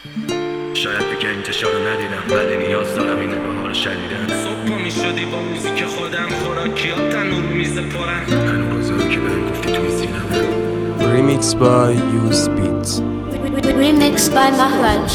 شاید دیگه انتشار رو ندیدم ولی نیاز دارم این نگاه رو شدیدن. صبح پا میشدی با موزیک خودم، خوراکیات تنور میز پرن، هنو روزایی که بهم گفتی توی سینمه. Remix by Use Beat. Remix by Mahraj.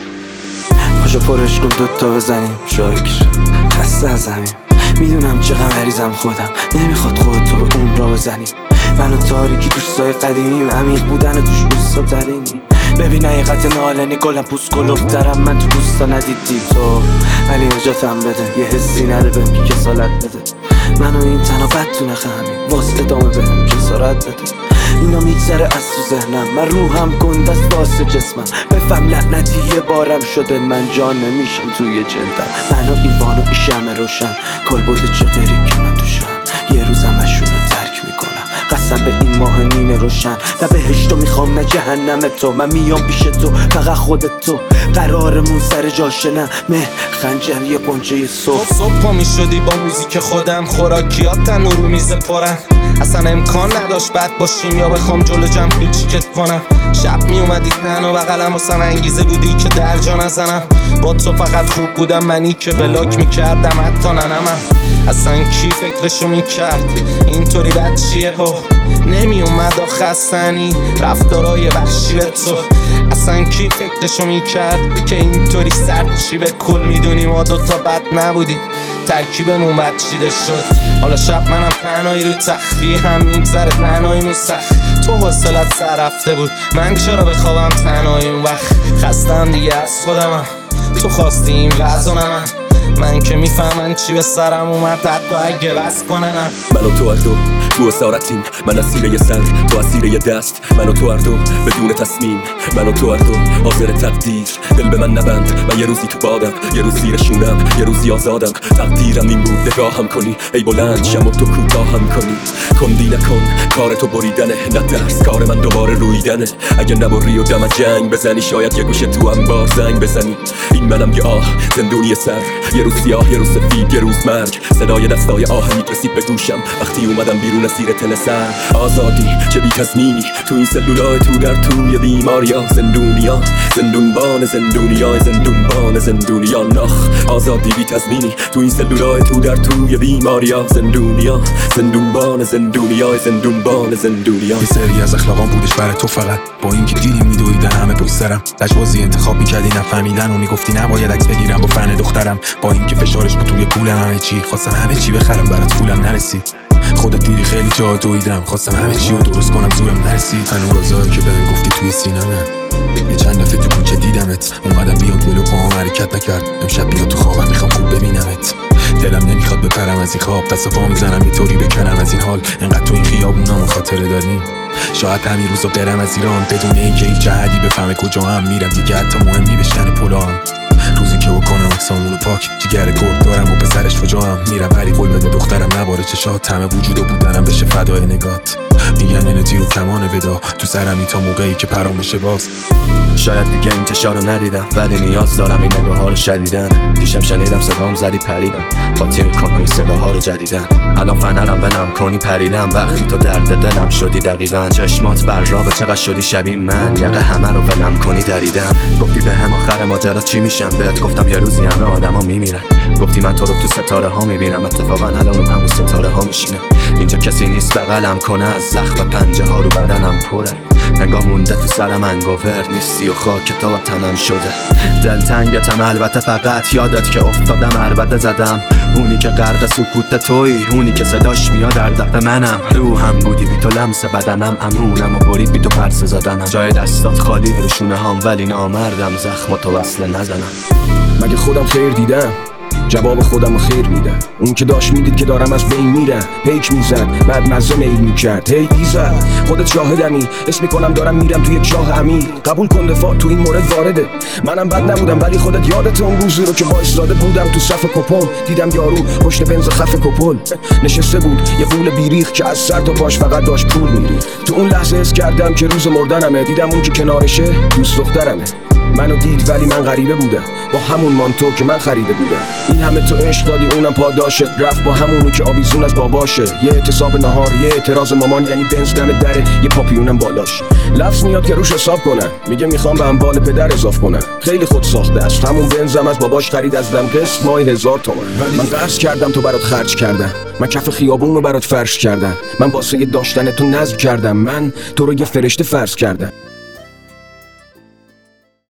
پاشو پرش کن دوتا بزنیم شاکر خسته از همین. میدونم چقدر مریضم خودم، نمیخواد خودتو به اون را بزنی. من و تاریکی دوستای قدیمیم، عمیق بودن و توش دوستا ترینی. ببین حقیقت نالنی گلم پوست کلوفترم، من تو دوستا ندیدی تو، ولی نجاتم بده. یه حسی نده بهم که کسالت بده. منو این تنها بد تو نخمیم، واسه ادامه بهم کسارت بده. اینا میگذره از تو ذهنم، من روحم گنده است واسه جسمم. بفهم لعنتی یه بارم شده، من جان نمیشم توی جلدم. من و ایوان و این شمع روشن، کلبرد چقدری که من توشم. یه روزم اشون رو ترک میکنم، قسم به این ماه نیمه روشن. نه بهشتو میخوام نه جهنم تو، من میام پیش تو فقط خودت تو. قرارمون سر جاشه نه مه خنجر یه قنچه صبح پا میشدی با موزیک خودم، خوراکیات تنور میز پرن. اصلا امکان نداشت بد باشیم یا بخوام جلو جمع پیچیکت کنم. شب میومدی تنها بغلم، واسم انگیزه بودی که در جا نزنم. با تو فقط خوب بودم، منی که بلاک میکردم حتی ننمم. اصلا کی فکرشو میکرد اینطوری بد چیه ها؟ نمیومد خستنی رفتارای وحشی به تو. اصلا کی فکرشو میکرد که اینطوری سرد چی؟ به کل میدونی ما دوتا بد نبودیم، ترکیبمون بد چیده شد. حالا شب منم تنهایی رو تخفی هم میگذره، تنهایی سخت. تو حوصلت سر رفته بود، من چرا بخوابم تنهایی اون وقت؟ خستم دیگه از خودمم، تو خواستی این وضع من که میفهمن چی به سرم اومد، حتی اگه بس کننم. من و تو هر دو تو اسارتیم، من اسیر یه سر تو اسیر یه دست. من و تو هر دو بدون تصمیم، من و تو هر دو حاضر تقدیر. دل به من نبند، من یه روزی تو بادم، یه روز زیر شونم، یه روزی آزادم. تقدیرم این بود نگاهم کنی، ای بلند شم و تو کوتاهم کنی. کندی نکن کار تو بریدنه، نه درس کار من دوباره رویدنه. اگه نبری و دم جنگ بزنی، شاید یه گوشه تو انبار زنگ بزنی. این منم یه آه زندونی سر، یه روز سیاه یه روز سفید یه روز مرگ. صدای دستای آهنیت رسید به گوشم وقتی اومدم بیرون از زیر تل سر. آزادی چه بی تضمینی تو این سلولای تو در توی بیماریا. زندونیا زندونبان زندونیا، زندونبان زندونیا نخ. آزادی بی تضمینی تو این سلولای تو در توی بیماریا. زندونیا زندونبان زندونیا، زندونبان زندونیا. یه سری از اخلاقام بودش برای تو فقط، با اینکه دیدی میدویدن همه پشت سرم. لجبازی انتخاب میکردی نفهمیدن و میگفتی نباید عکس بگیرم با فن دخترم. با اینکه فشارش بود توی پولم، همه چی خواستم همه چی بخرم برات پولم نرسید. خودت دیدی خیلی جا دویدم، خواستم همه چی رو درست کنم زورم نرسید. هنوز روزایی که بهم گفتی توی سینمه، یه چند دفعه تو کوچه دیدمت. اومدم بیام جلو پاهم حرکت نکرد، امشب بیا تو خوابم میخوام خوب ببینمت. دلم نمیخواد بپرم از این خواب، دست پا میزنم یه طوری بکنم از این حال. انقدر تو این خیابونام خاطره داریم، شاید همین روزا برم از ایران بدون اینکه هیچ جهدی بفهمه کجا هم میرم. دیگه حتی مهم نی بشکن پلام، روزی که بکنم اکسامونو پاک. جگر گرد دارم و پسرش فجاهم، میرم ولی قول بده دخترم نباره چشات. همه وجود و بودنم بشه فدای نگات. میگن اینه تیر و کمان ودا تو سرمی تا موقعی که پرام بشه باز. شاید دیگه انتشار رو ندیدم ولی نیاز دارم این نگاه ها رو شدیدن. دیشب شنیدم صدام زدی پریدم، قاطی میکنم این صداها رو جدیدن. الان فنرم بنم کنی پریدم، وقتی تو درد دلم شدی دقیقا. چشمات بر رابه چقدر شدی شبیه من، یقه همه رو بنم کنی دریدم. گفتی به هم آخر ماجرا چی میشم، بهت گفتم یه روزی همه آدم ها میمیرن. گفتی من تو رو تو ستاره ها میبینم، اتفاقا الان همون ستاره ها میشینم. اینجا کسی نیست بغلم کنه، از زخم پنجه ها رو بدنم پره. نگاه مونده تو سرم انگوور نیستی و خاک تا تنم شده. دلتنگتم البته، فقط یادت که افتادم عربده زدم. اونی که غرق سکوت تویی، اونی که صداش میاد در دفع منم. روحم بودی بی تو لمس بدنم، امونم و برید بی تو پرسه زدنم. جای دستات خالی رو شونه هم ولی نامردم زخم تو وصله نزنم. مگه خودم خیر دیدم؟ جواب خودم رو خیر میدم. اون که داشت میدید که دارم از بین میرم، پیک میزد بعد مزه میل میکرد. هی ایزد خودت شاهدمی، اسم میکنم دارم میرم توی یک چاه عمیق. قبول کن دفاع تو این مورد وارده. منم بد نبودم ولی خودت یادت اون روزی رو که وایساده بودم تو صف کپل. دیدم یارو پشت بنز خف کپل نشسته بود، یه غول بیریخ که از سر تا پاش فقط داشت پول میریخت. تو اون لحظه حس کردم که روز مردنمه. دیدم اون که کنارشه دوست دخترمه. منو دید ولی من غریبه بودم، با همون مانتو که من خریده بودم. این همه تو عشق دادی اونم پاداشه، رفت با همونی که آویزون از باباشه. یه اعتصاب نهار، یه اعتراض مامان، یعنی بنز دم دره، یه پاپیونم بالاش. لفظ میاد که روش حساب کنن، میگه میخوام به اموال پدر اضاف کنن. خیلی خود ساخته است، همون بنزم از باباش خرید، از دم قسط ماهی 1000 تومن. من قرض کردم تو برات خرج کردم، من کف خیابون رو برات فرش کردم، من واسه داشتن تو نذر کردم، من تو رو یه فرشته فرض کردم.